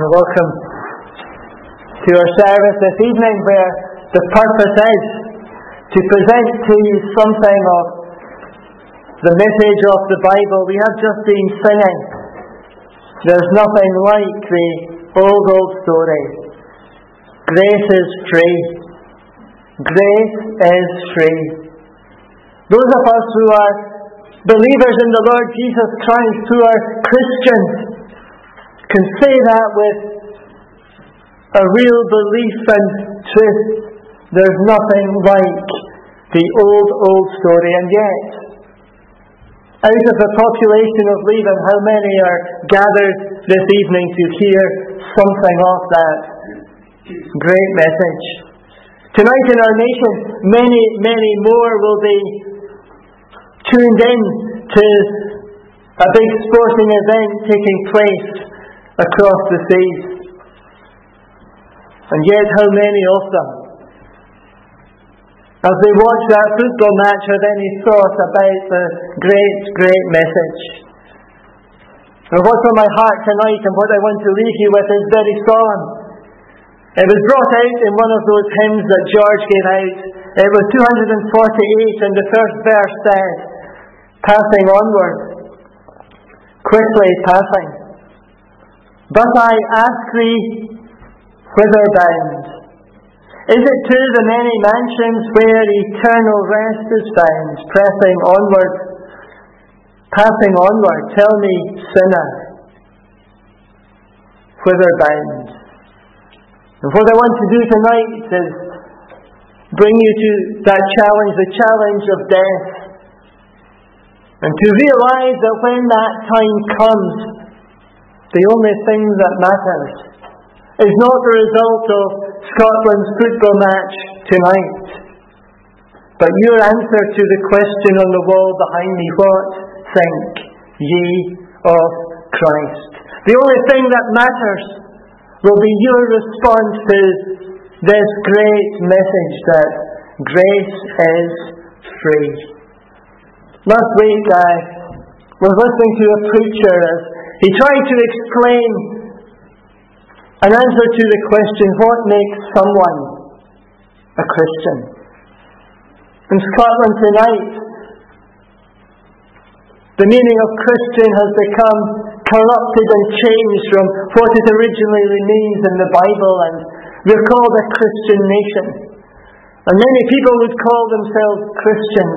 Welcome to our service this evening, where the purpose is to present to you something of the message of the Bible. We have just been singing, "There's nothing like the old story. Grace is free. Grace is free." Those of us who are believers in the Lord Jesus Christ, who are Christians, can say that with a real belief and truth. There's nothing like the old story. And yet, out of the population of Leven, how many are gathered this evening to hear something of that great message? Tonight in our nation, many more will be tuned in to a big sporting event taking place across the seas. And yet how many of them, as they watch that football match, have any thought about the great message? And what's on my heart tonight and what I want to leave you with is very solemn. It was brought out in one of those hymns that George gave out. It was 248, and the first verse said, "Passing onward, quickly passing. But I ask thee, whither bound? Is it to the many mansions where eternal rest is found? Pressing onward, passing onward, tell me, sinner, whither bound?" And what I want to do tonight is bring you to that challenge, the challenge of death, and to realise that when that time comes, the only thing that matters is not the result of Scotland's football match tonight, but your answer to the question on the wall behind me: what think ye of Christ? The only thing that matters will be your response to this great message that grace is free. Last week I was listening to a preacher as he tried to explain an answer to the question, what makes someone a Christian? In Scotland tonight, the meaning of Christian has become corrupted and changed from what it originally means in the Bible, and we're called a Christian nation. And many people would call themselves Christians.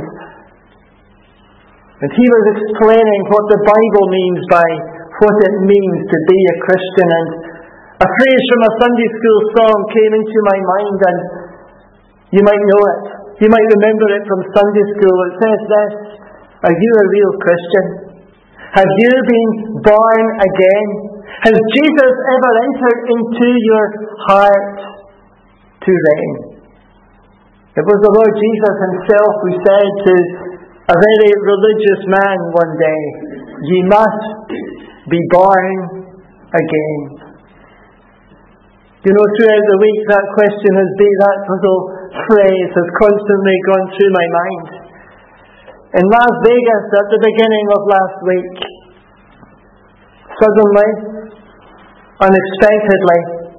And he was explaining what the Bible means by what it means to be a Christian, and a phrase from a Sunday school song came into my mind, and you might know it. You might remember it from Sunday school. It says this: "Are you a real Christian? Have you been born again? Has Jesus ever entered into your heart to reign?" It was the Lord Jesus himself who said to a very religious man one day, "Ye must be born again." You know, throughout the week that question has been, that little phrase has constantly gone through my mind. In Las Vegas at the beginning of last week, suddenly, unexpectedly,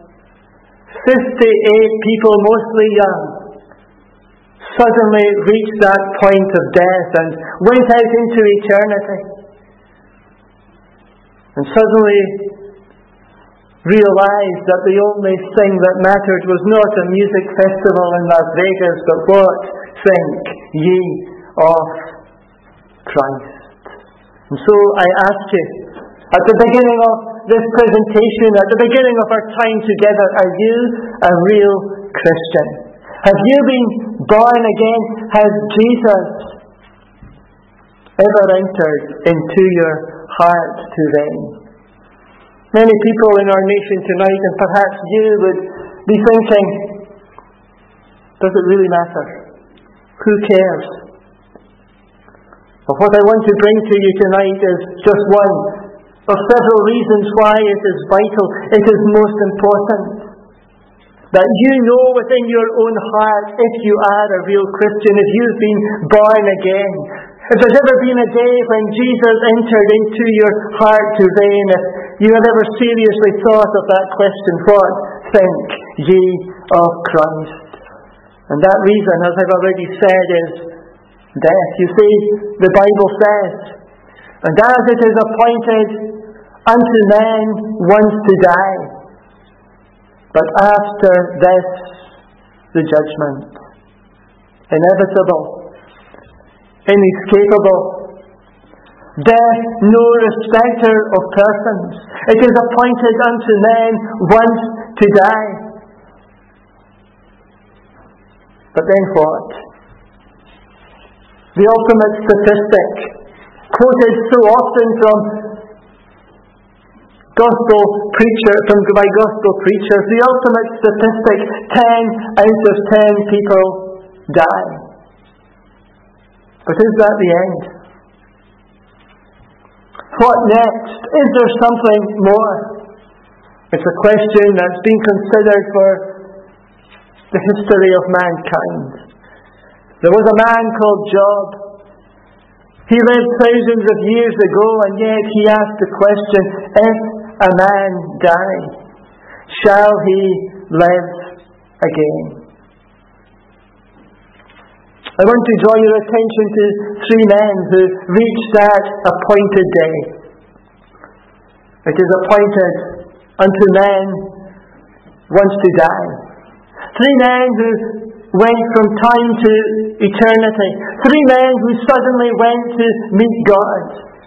58 people, mostly young, suddenly reached that point of death and went out into eternity. And suddenly realised that the only thing that mattered was not a music festival in Las Vegas, but what think ye of Christ? And so I ask you, at the beginning of this presentation, at the beginning of our time together, are you a real Christian? Have you been born again? Has Jesus ever entered into your heart to reign? Many people in our nation tonight, and perhaps you, would be thinking, does it really matter? Who cares? But what I want to bring to you tonight is just one of several reasons why it is vital, it is most important, that you know within your own heart, if you are a real Christian, if you've been born again, If there's ever been a day when Jesus entered into your heart to reign, if you have ever seriously thought of that question, what think ye of Christ? And that reason, as I've already said, is death. You see, the Bible says, and as it is appointed unto men once to die, but after this the judgment. Inevitable, inescapable. Death, no respecter of persons. It is appointed unto men once to die. But then what? The ultimate statistic, quoted so often by gospel preachers, the ultimate statistic, 10 out of 10 people die. But is that the end? What next? Is there something more? It's a question that's been considered for the history of mankind. There was a man called Job. He lived thousands of years ago, and yet he asked the question, if a man die, shall he live again? I want to draw your attention to 3 men who reached that appointed day. It is appointed unto men once to die. 3 men who went from time to eternity. 3 men who suddenly went to meet God.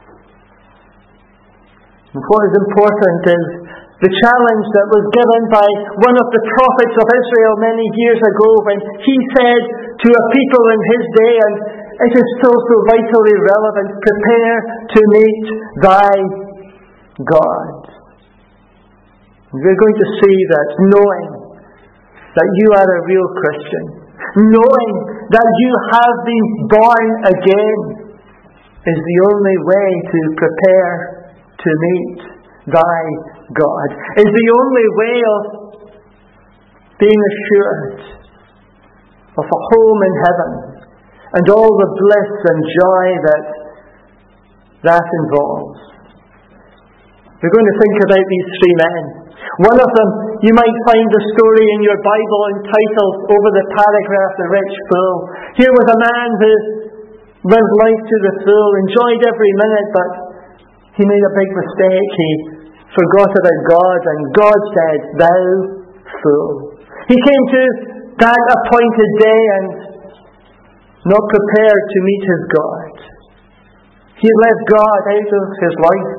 And what is important is the challenge that was given by one of the prophets of Israel many years ago when he said to a people in his day, and it is still so vitally relevant, prepare to meet thy God. And we're going to see that knowing that you are a real Christian, knowing that you have been born again, is the only way to prepare to meet thy God, is the only way of being assured of a home in heaven and all the bliss and joy that involves. We're going to think about these 3 men. One of them, you might find the story in your Bible entitled over the paragraph, The Rich Fool. Here was a man who lived life to the full, enjoyed every minute, but he made a big mistake. He forgot about God, and God said, thou fool. He came to that appointed day and not prepared to meet his God. He left God out of his life.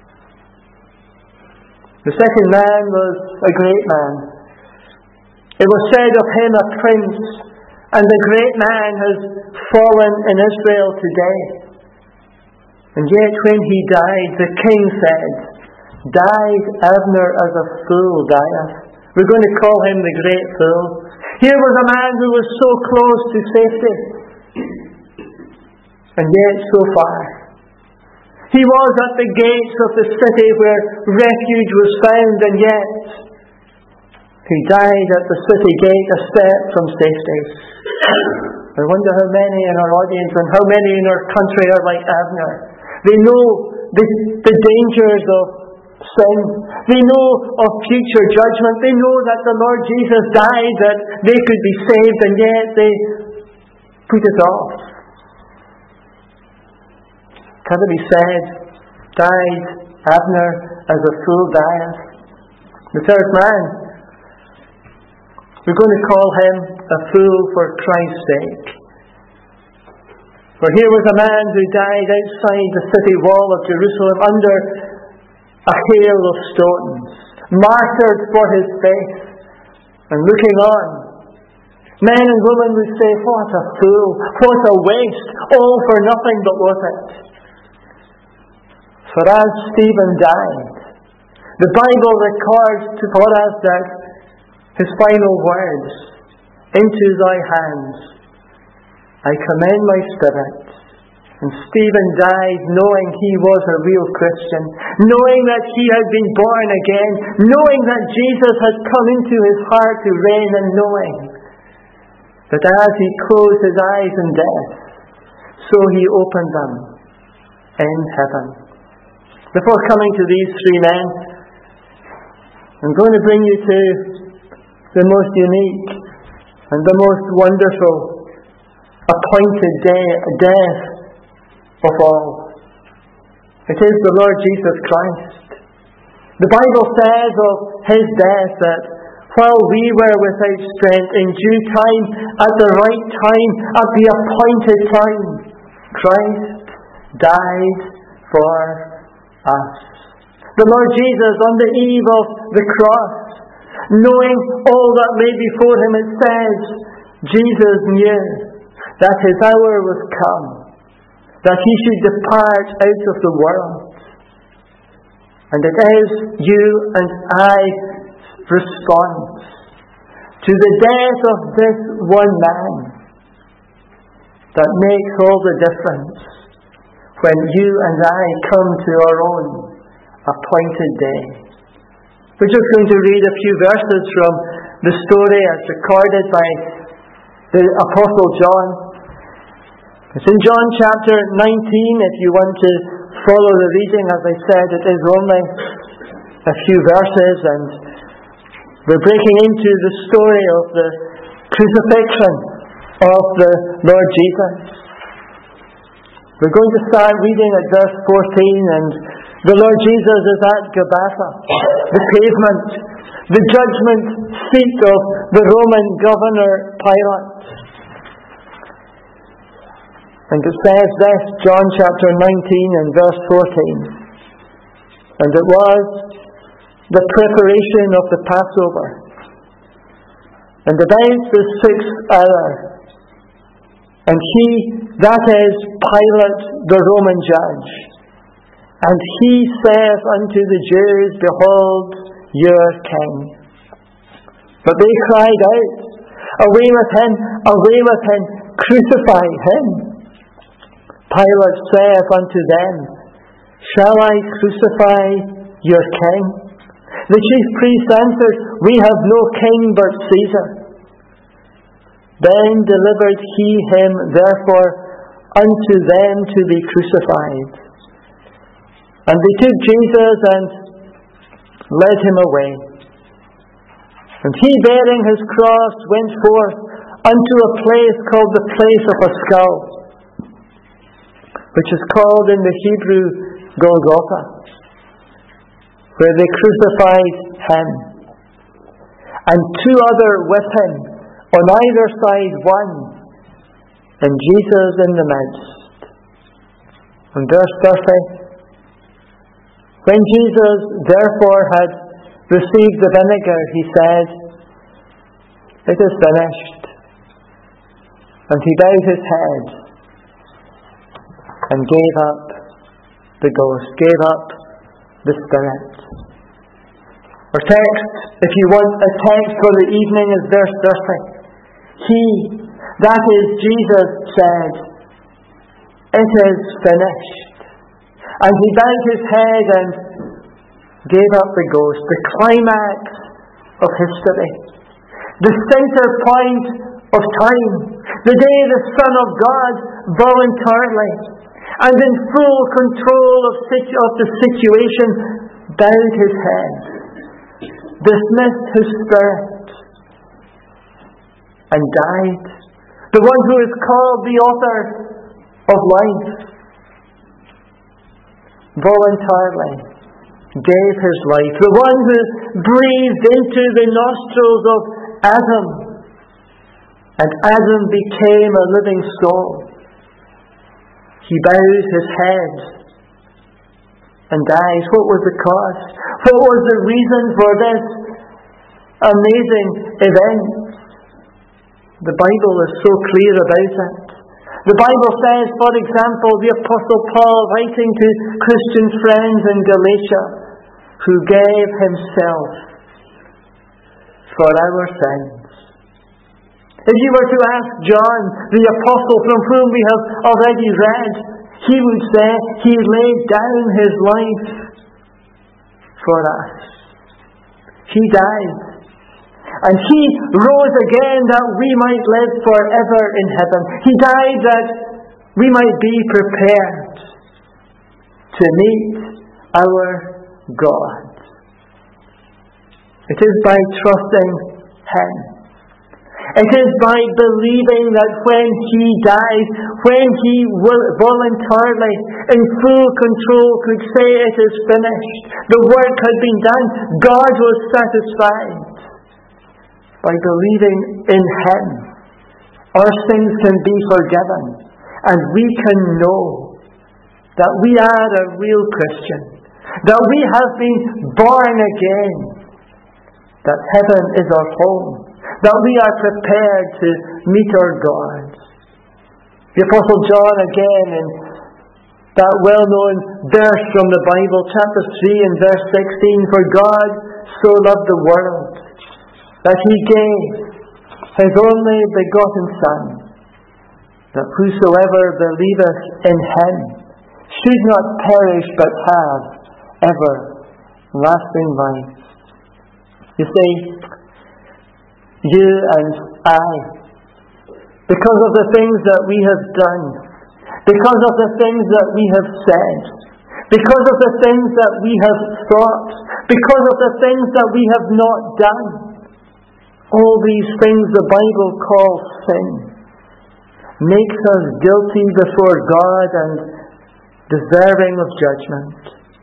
The second man was a great man. It was said of him, a prince, and the great man has fallen in Israel today. And yet when he died, the king said, died Abner as a fool dieth. We're going to call him the great fool. Here was a man who was so close to safety, and yet so far. He was at the gates of the city where refuge was found, and yet he died at the city gate, a step from safety. I wonder how many in our audience and how many in our country are like Abner. They know the dangers of sin. They know of future judgment. They know that the Lord Jesus died that they could be saved, and yet they put it off. Can it be said, died Abner as a fool dieth? The third man, we're going to call him a fool for Christ's sake. For here was a man who died outside the city wall of Jerusalem under a hail of stones, martyred for his faith, and looking on. Men and women would say, what a fool, what a waste, all for nothing, but was it? For as Stephen died, the Bible records for us that his final words, into thy hands I commend my spirit. And Stephen died knowing he was a real Christian, knowing that he had been born again, knowing that Jesus had come into his heart to reign, and knowing that as he closed his eyes in death, so he opened them in heaven. Before coming to these three men, I'm going to bring you to the most unique and the most wonderful appointed death of all. It is the Lord Jesus Christ. The Bible says of his death that while we were without strength, in due time, at the right time, at the appointed time, Christ died for us. The Lord Jesus, on the eve of the cross, knowing all that lay before him, it says, Jesus knew that his hour was come, that he should depart out of the world. And it is you and I's response to the death of this one man that makes all the difference when you and I come to our own appointed day. We're just going to read a few verses from the story as recorded by the Apostle John. It's in John chapter 19, if you want to follow the reading. As I said, it is only a few verses, and we're breaking into the story of the crucifixion of the Lord Jesus. We're going to start reading at verse 14, and the Lord Jesus is at Gabbatha, the pavement, the judgment seat of the Roman governor Pilate. And it says this, John chapter 19 and verse 14. And it was the preparation of the Passover, and about the 6th hour, and he, that is Pilate, the Roman judge, and he saith unto the Jews, Behold your king. But they cried out, Away with him, crucify him. Pilate saith unto them, Shall I crucify your king? The chief priests answered, We have no king but Caesar. Then delivered he him therefore unto them to be crucified. And they took Jesus and led him away. And he, bearing his cross, went forth unto a place called the place of a skull, which is called in the Hebrew Golgotha, where they crucified him, and two other with him, on either side one, and Jesus in the midst. And verse 30, When Jesus therefore had received the vinegar, he said, It is finished. And he bowed his head and gave up the ghost, gave up the spirit. Our text, if you want a text for the evening, is verse 30. He, that is Jesus, said, It is finished. And he bowed his head and gave up the ghost, the climax of history, the center point of time, the day the Son of God voluntarily and in full control of the situation bowed his head, dismissed his spirit, and died. The one who is called the author of life voluntarily gave his life. The one who breathed into the nostrils of Adam, and Adam became a living soul. He bows his head and dies. What was the cause? What was the reason for this amazing event? The Bible is so clear about it. The Bible says, for example, the Apostle Paul, writing to Christian friends in Galatia, who gave himself for our sins. If you were to ask John, the Apostle from whom we have already read, he would say he laid down his life for us. He died. And he rose again that we might live forever in heaven. He died that we might be prepared to meet our God. It is by trusting Him. It is by believing that when He died, when He voluntarily, in full control, could say it is finished, the work had been done, God was satisfied. By believing in Him, our sins can be forgiven, and we can know that we are a real Christian, that we have been born again, that heaven is our home, that we are prepared to meet our God. The Apostle John, again, in that well-known verse from the Bible, chapter 3 and verse 16, "For God so loved the world, that He gave His only begotten Son, that whosoever believeth in Him should not perish but have everlasting life." You see, you and I, because of the things that we have done, because of the things that we have said, because of the things that we have thought, because of the things that we have not done, all these things the Bible calls sin, makes us guilty before God and deserving of judgment.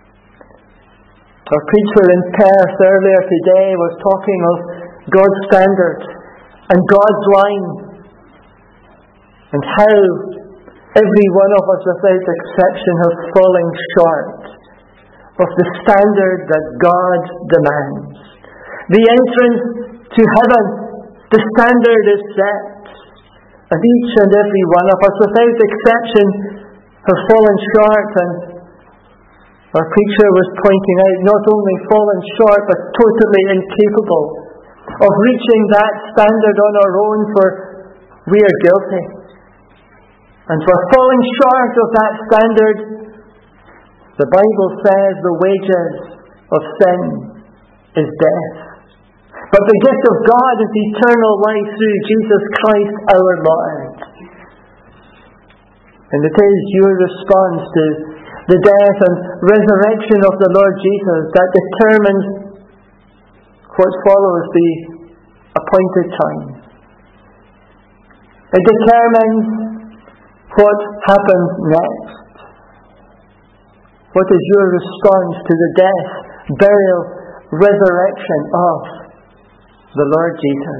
Our preacher in Perth earlier today was talking of God's standard and God's line, and how every one of us without exception have fallen short of the standard that God demands. The entrance to heaven, the standard is set, and each and every one of us without exception have fallen short, and our preacher was pointing out not only fallen short but totally incapable of reaching that standard on our own, for we are guilty. And for falling short of that standard, the Bible says the wages of sin is death. But the gift of God is eternal life through Jesus Christ our Lord. And it is your response to the death and resurrection of the Lord Jesus that determines what follows the appointed time. It determines what happens next. What is your response to the death, burial, resurrection of the Lord Jesus?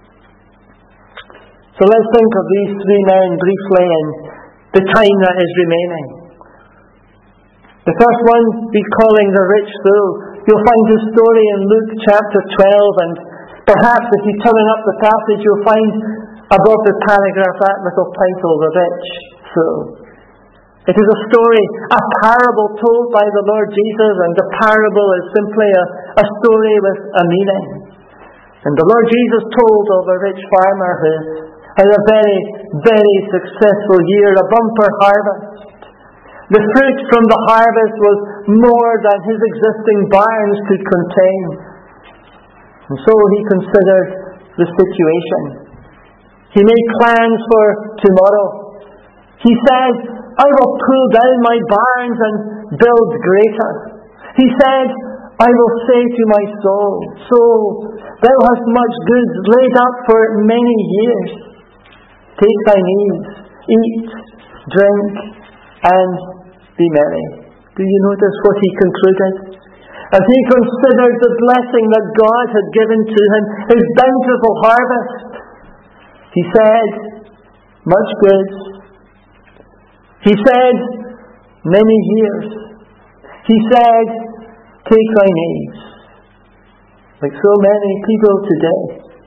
So let's think of these three men briefly in the time that is remaining. The first one recalling the rich fool. You'll find his story in Luke chapter 12, and perhaps if you turn up the passage, you'll find above the paragraph that little title, The Rich Fool. It is a story, a parable told by the Lord Jesus, and the parable is simply a story with a meaning. And the Lord Jesus told of a rich farmer who had a very, very successful year, a bumper harvest. The fruit from the harvest was more than his existing barns could contain. And so he considered the situation. He made plans for tomorrow. He said, "I will pull down my barns and build greater." He said, "I will say to my soul, Soul, thou hast much goods laid up for many years. Take thine ease, eat, drink, and be merry." Do you notice what he concluded? As he considered the blessing that God had given to him, his bountiful harvest, he said, "Much goods." He said, "Many years." He said, "Take thine ease." Like so many people today,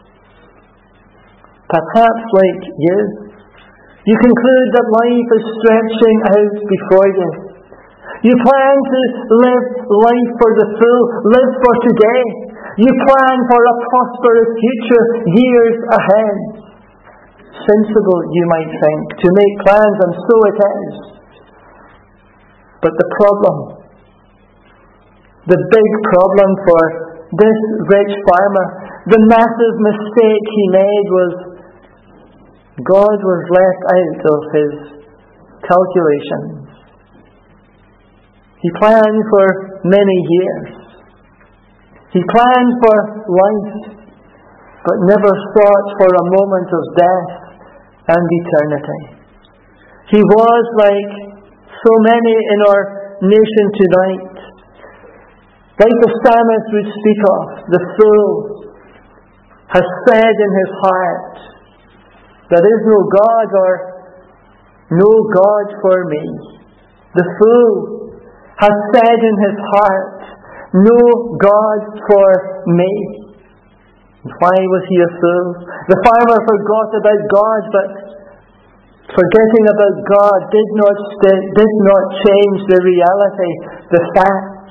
perhaps like you conclude that life is stretching out before you. You plan to live life for the full, live for today. You plan for a prosperous future, years ahead. Sensible, you might think, to make plans, and so it is. But the problem, the big problem for this rich farmer, the massive mistake he made was God was left out of his calculations. He planned for many years. He planned for life, but never thought for a moment of death and eternity. He was like so many in our nation tonight, like the psalmist would speak of, the fool has said in his heart, there is no God or no God for me. The fool has said in his heart, no God for me. Why was he a fool? The farmer forgot about God, but forgetting about God did not change the reality, the fact.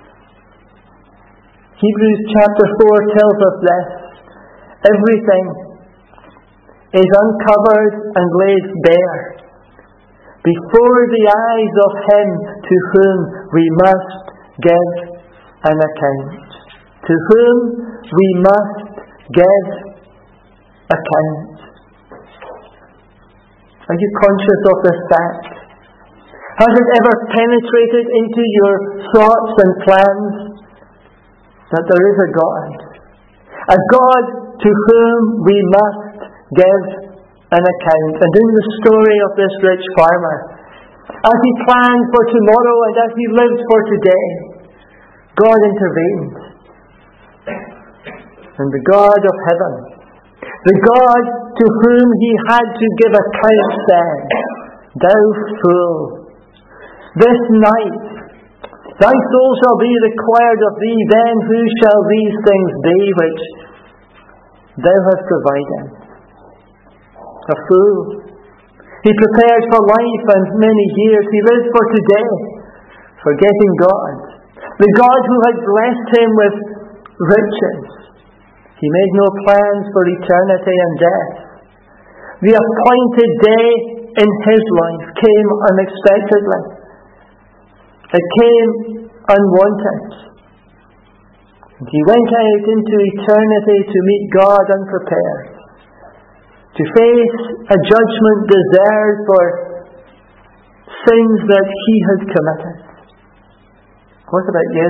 Hebrews chapter 4 tells us this. Everything is uncovered and laid bare before the eyes of Him to whom we must give an account. To whom we must give account. Are you conscious of this fact? Has it ever penetrated into your thoughts and plans that there is a God? A God to whom we must give an account. And in the story of this rich farmer, as he planned for tomorrow and as he lived for today, God intervened. And the God of heaven, the God to whom he had to give account, said, Thou fool, this night thy soul shall be required of thee, then who shall these things be which thou hast provided? A fool. He prepared for life and many years. He lived for today, forgetting God. The God who had blessed him with riches. He made no plans for eternity and death. The appointed day in his life came unexpectedly. It came unwanted. He went out into eternity to meet God unprepared, to face a judgment deserved for sins that he had committed. What about you?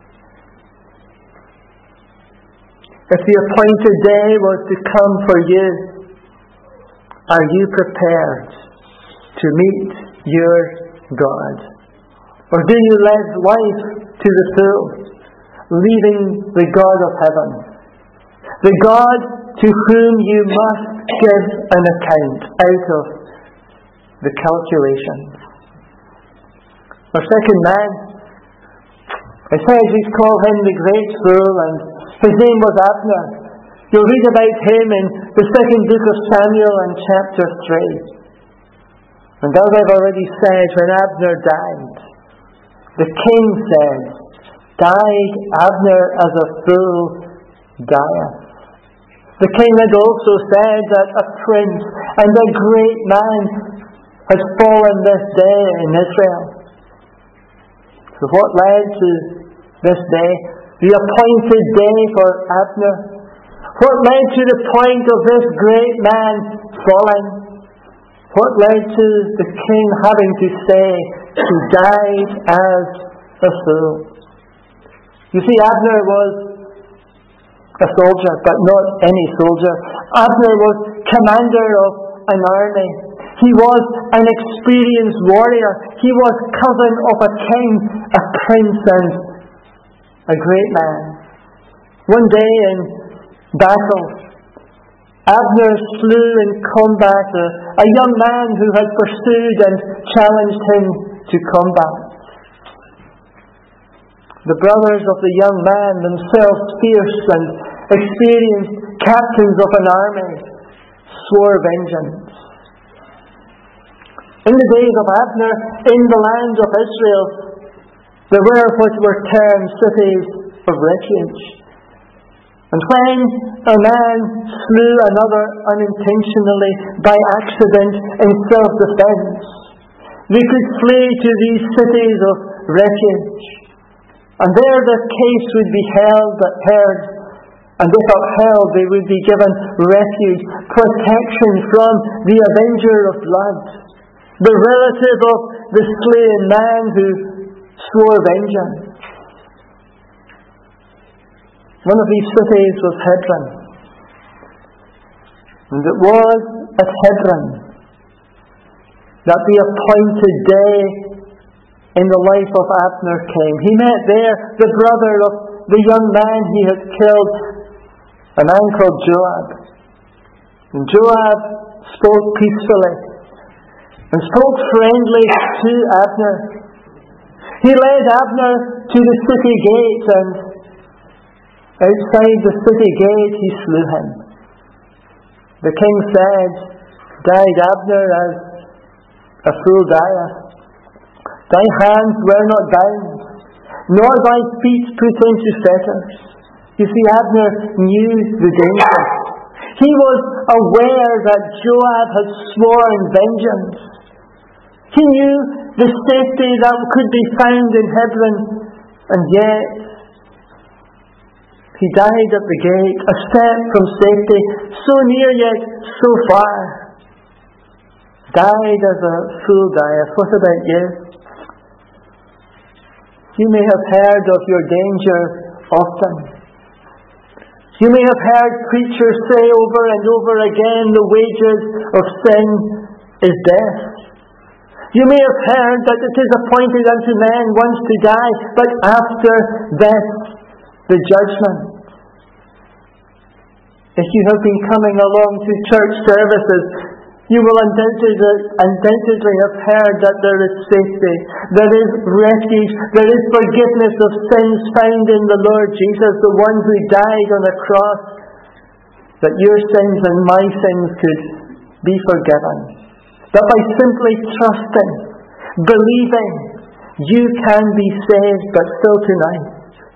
If the appointed day was to come for you, are you prepared to meet your God? Or do you live life to the full, leaving the God of heaven, the God to whom you must give an account out of the calculations? Our second man, it says he's called him the great fool, and his name was Abner. You'll read about him in the second book of Samuel and chapter 3. And as I've already said, when Abner died, the king said, Died Abner as a fool dieth. The king had also said that a prince and a great man has fallen this day in Israel. So what led to this day? The appointed day for Abner. What led to the point of this great man falling? What led to the king having to say he died as a fool? You see, Abner was a soldier, but not any soldier. Abner was commander of an army. He was an experienced warrior. He was cousin of a king, a prince, and a great man. One day in battle, Abner slew in combat a young man who had pursued and challenged him to combat. The brothers of the young man, themselves fierce and experienced captains of an army, swore vengeance. In the days of Abner, in the land of Israel, there were what were termed cities of refuge. And when a man slew another unintentionally by accident in self-defense, they could flee to these cities of refuge. And there the case would be heard, and if upheld, they would be given refuge, protection from the avenger of blood. the relative of the slain man who swore vengeance. One of these cities was Hebron. And it was at Hebron that the appointed day in the life of Abner came. He met there the brother of the young man he had killed, a man called Joab. And Joab spoke peacefully and spoke friendly to Abner. He led Abner to the city gate, and outside the city gate he slew him. The king said, "Died Abner as a fool dieth. Thy hands were not bound, nor thy feet put into fetters." You see, Abner knew the danger. He was aware that Joab had sworn vengeance. He knew the safety that could be found in Hebron, and yet he died at the gate, a step from safety, so near yet so far. Died as a fool dieth. What about you? You may have heard of your danger often. You may have heard preachers say over and over again, the wages of sin is death. You may have heard that it is appointed unto man once to die, but after death, the judgment. If you have been coming along to church services, you will undoubtedly have heard that there is safety, there is refuge, there is forgiveness of sins found in the Lord Jesus, the one who died on a cross, that your sins and my sins could be forgiven. That by simply trusting, believing, you can be saved, but still tonight,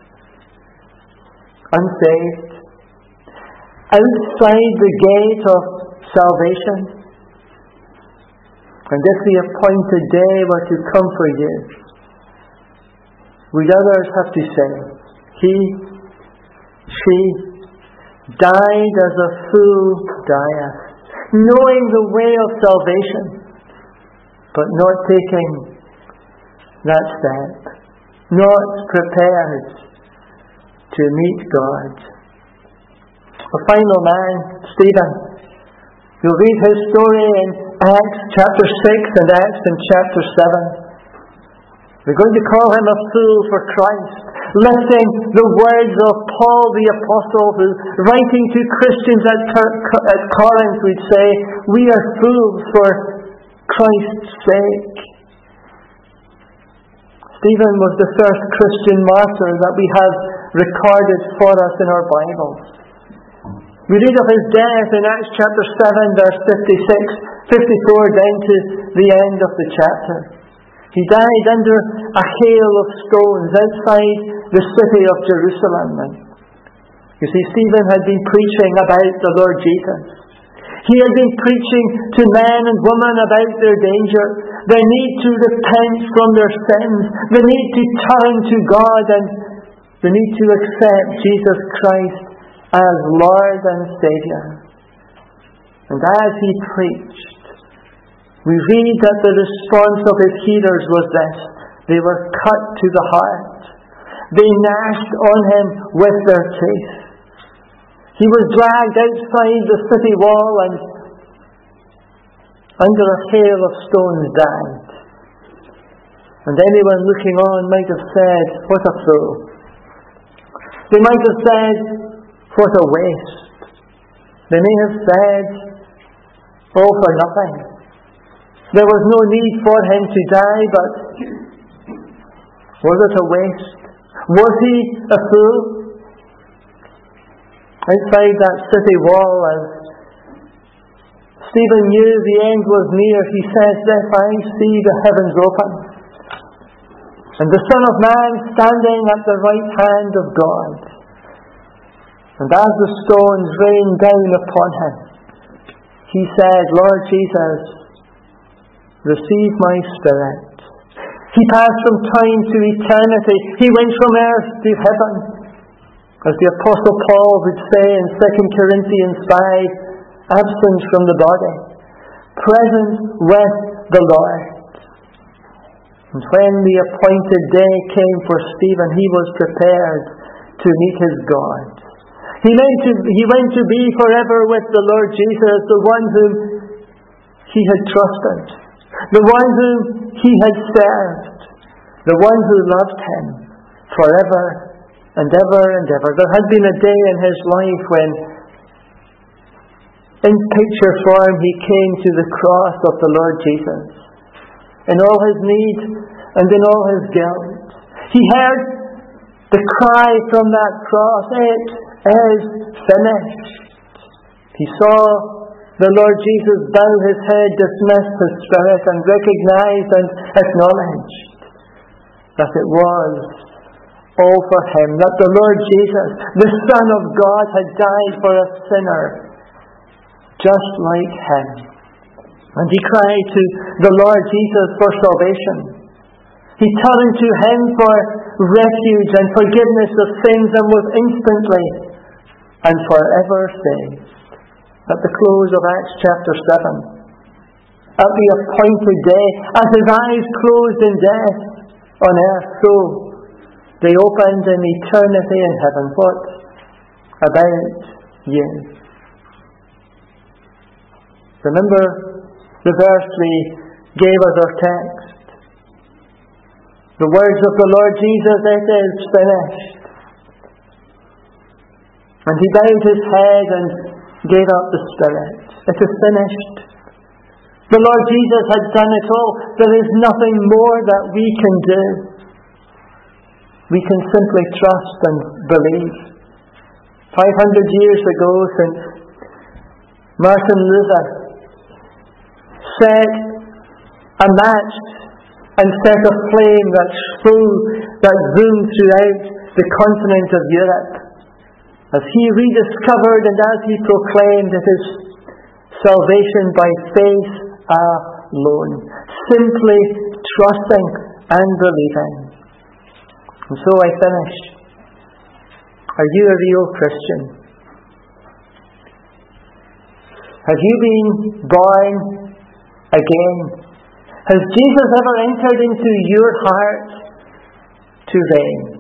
unsaved, outside the gate of salvation. And if the appointed day were to come for you, would others have to say, he, she, died as a fool dieth, knowing the way of salvation, but not taking that step, not prepared to meet God. A final man, Stephen. You'll read his story in Acts chapter 6 and Acts in chapter 7. We're going to call him a fool for Christ, lifting the words of Paul the Apostle, who, writing to Christians at Corinth, would say, "We are fools for Christ's sake." Stephen was the first Christian martyr that we have recorded for us in our Bibles. We read of his death in Acts chapter 7, verse 54 down to the end of the chapter. He died under a hail of stones outside the city of Jerusalem. And you see, Stephen had been preaching about the Lord Jesus. He had been preaching to men and women about their danger, their need to repent from their sins, the need to turn to God, and the need to accept Jesus Christ as Lord and Saviour. And as he preached, we read that the response of his hearers was this: they were cut to the heart. They gnashed on him with their teeth. He was dragged outside the city wall and under a hail of stones died. And anyone looking on might have said, "What a fool." They might have said, "What a waste." They may have said, "All for nothing. There was no need for him to die," but was it a waste? Was he a fool? Outside that city wall, as Stephen knew the end was near, he says this: "I see the heavens open, and the Son of Man standing at the right hand of God. And as the stones rained down upon him, he said, Lord Jesus, receive my spirit." He passed from time to eternity. He went from earth to heaven. As the Apostle Paul would say in 2 Corinthians 5, absent from the body, present with the Lord. And when the appointed day came for Stephen, he was prepared to meet his God. He went to be forever with the Lord Jesus, the one whom he had trusted, the one whom he had served, the one who loved him forever and ever and ever. There had been a day in his life when, in picture form, he came to the cross of the Lord Jesus. In all his need and in all his guilt, he heard the cry from that cross, "It is finished." He saw the Lord Jesus bow his head, dismiss his spirit, and recognized and acknowledged that it was all for him, that the Lord Jesus, the Son of God, had died for a sinner just like him. And he cried to the Lord Jesus for salvation. He turned to him for refuge and forgiveness of sins, and was instantly and forever saved. At the close of Acts chapter 7, at the appointed day, as his eyes closed in death on earth, so they opened in eternity in heaven. What about you? Remember the verse we gave as our text. The words of the Lord Jesus, "It is finished." And he bowed his head and gave up the spirit. It is finished. The Lord Jesus had done it all. There is nothing more that we can do. We can simply trust and believe. 500 years ago, St. Martin Luther set a match and set a flame that zoomed throughout the continent of Europe, as he rediscovered and as he proclaimed, it is salvation by faith alone, simply trusting and believing. And so I finish. Are you a real Christian? Have you been born again? Has Jesus ever entered into your heart to reign?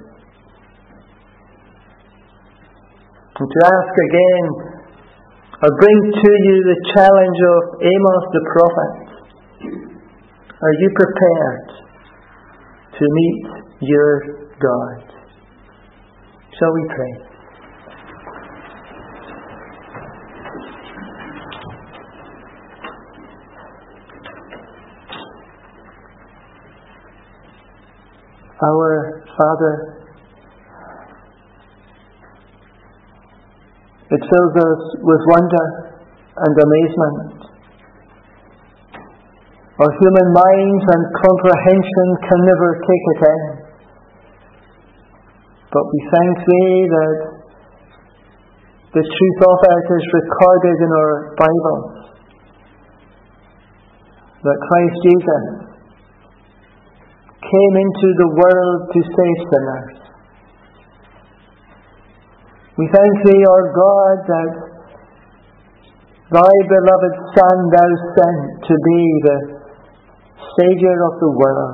And to ask again, or bring to you the challenge of Amos the prophet, are you prepared to meet your God? Shall we pray? Our Father, it fills us with wonder and amazement. Our human minds and comprehension can never take it in. But we thank Thee that the truth of it is recorded in our Bibles. That Christ Jesus came into the world to save sinners. We thank Thee, our God, that Thy beloved Son Thou sent to be the Saviour of the world.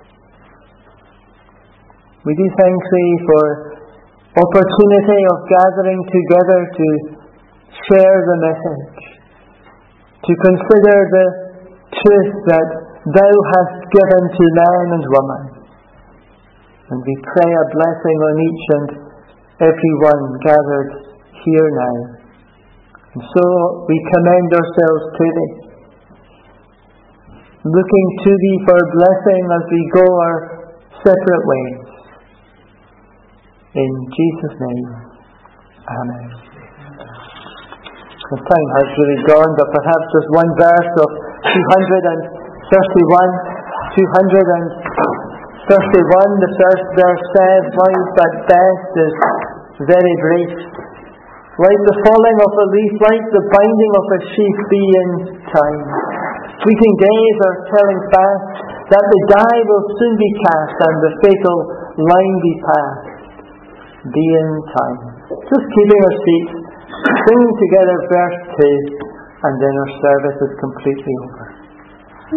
We do thank Thee for opportunity of gathering together to share the message, to consider the truth that Thou hast given to man and woman. And we pray a blessing on each and everyone gathered here now. And so we commend ourselves to Thee, looking to Thee for blessing as we go our separate ways. In Jesus' name, Amen. The time has really gone, but perhaps just one verse of 231, the first verse says, "Life at best is very brief. Like the falling of a leaf, like the binding of a sheaf, be in time. Fleeting days are telling fast that the die will soon be cast and the fatal line be passed. Be in time." Just keeping our seats, singing together verse 2, and then our service is completely over.